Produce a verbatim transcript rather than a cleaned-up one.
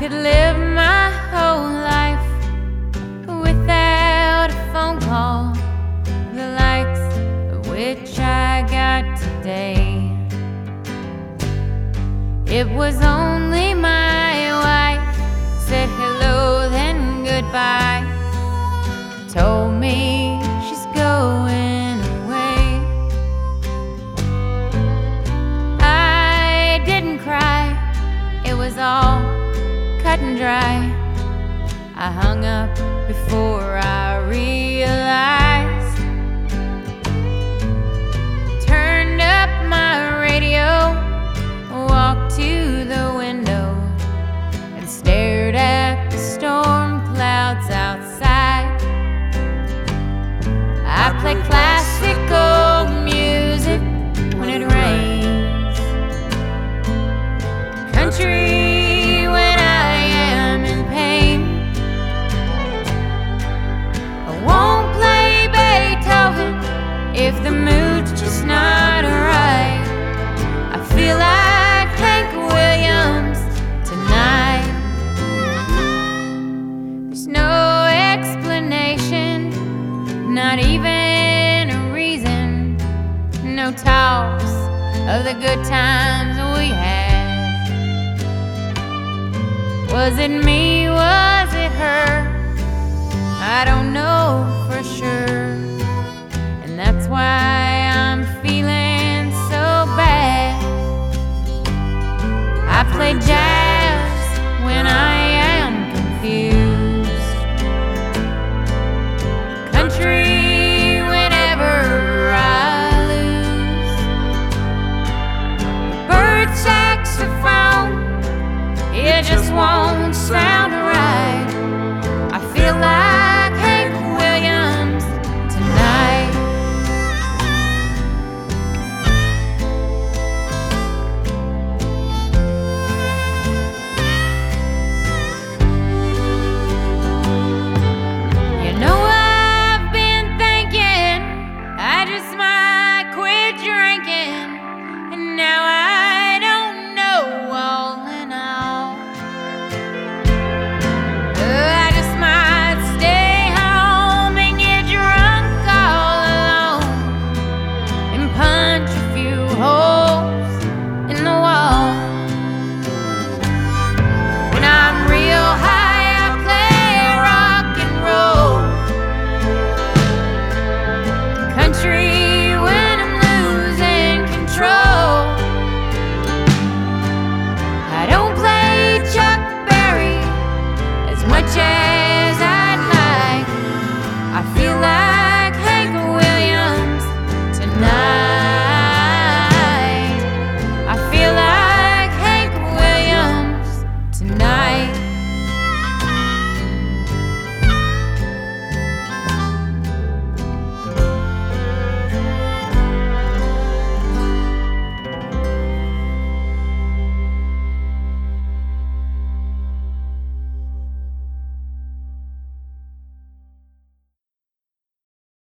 could live my whole life without a phone call, the likes of which I got today. It was only my wife said hello then goodbye, told me she's going away. I didn't cry, it was all cut and dry. I hung up before I realized. Turned up my radio, walked to the window and stared at the storm clouds outside. I play classical music when it rains, country when I am in pain. I won't play Beethoven if the mood's just not right. I feel like Hank Williams tonight. There's no explanation, not even a reason, no talks of the good times we had. Was it me, was it her? I don't know for sure, and that's why I'm feeling so bad. I played jazz